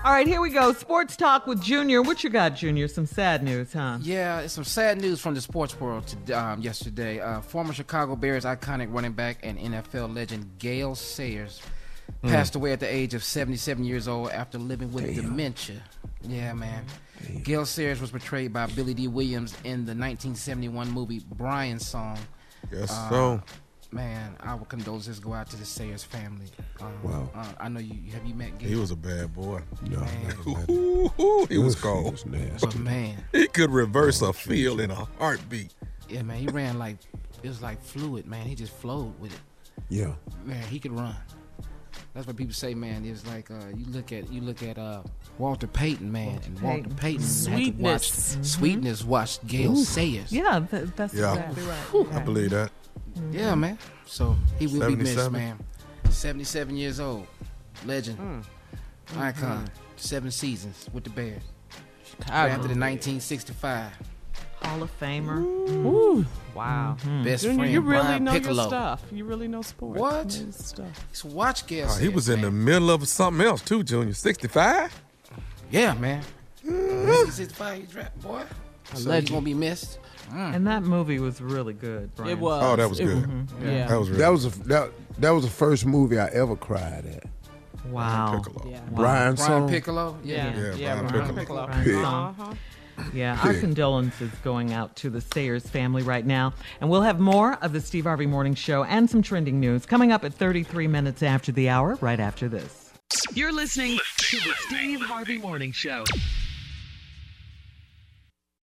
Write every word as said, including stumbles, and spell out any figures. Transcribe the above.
All right, here we go. Sports Talk with Junior. What you got, Junior? Some sad news, huh? Yeah, it's some sad news from the sports world to, um, yesterday. Uh, former Chicago Bears iconic running back and N F L legend Gale Sayers mm. passed away at the age of seventy-seven years old after living with Damn. dementia. Yeah, man. Damn. Gale Sayers was portrayed by Billy D. Williams in the nineteen seventy-one movie Brian Song. Yes, uh, so. Man, our condolences go out to the Sayers family. Um, wow. Uh, I know you. Have you met Gale? He was a bad boy. No, man. Ooh, ooh, he was cold. He was nasty. But man, he could reverse oh, a field in a heartbeat. Yeah, man. He ran like it was like fluid, man. He just flowed with it. Yeah. Man, he could run. That's what people say, man. It's like uh, you look at you look at uh, Walter Payton, man, Walter and Payton. Walter Payton Sweetness. had to watch mm-hmm. Sweetness watched Gale Ooh. Sayers. Yeah, th- that's yeah. exactly right. Whew, I believe that. Mm-hmm. Yeah, man. So he will be missed, man. seventy-seven years old, legend, mm. icon, mm-hmm. seven seasons with the Bears. Drafted in nineteen sixty-five. Hall of Famer. Ooh. Mm. Wow. Mm-hmm. Best Junior, friend, you really Brian know Piccolo. your stuff. You really know sports. What? You know stuff. Just watch Gale oh, Sayers, He was in man. the middle of something else, too, Junior. sixty-five? Yeah, man. Mm-hmm. sixty-five, he drafted, boy. So he's going to be missed. Mm. And that movie was really good, Brian. It was. Oh, that was it, good. Mm-hmm. Yeah. That was really that was a, that, that was the first movie I ever cried at. Wow. Piccolo. Yeah. Brian Brian Song. Piccolo? Yeah. Yeah, Yeah. yeah Brian Brian Piccolo. Piccolo. Brian Uh-huh. Song. Yeah, our condolences going out to the Sayers family right now. And we'll have more of the Steve Harvey Morning Show and some trending news coming up at thirty-three minutes after the hour, right after this. You're listening to the Steve Harvey Morning Show.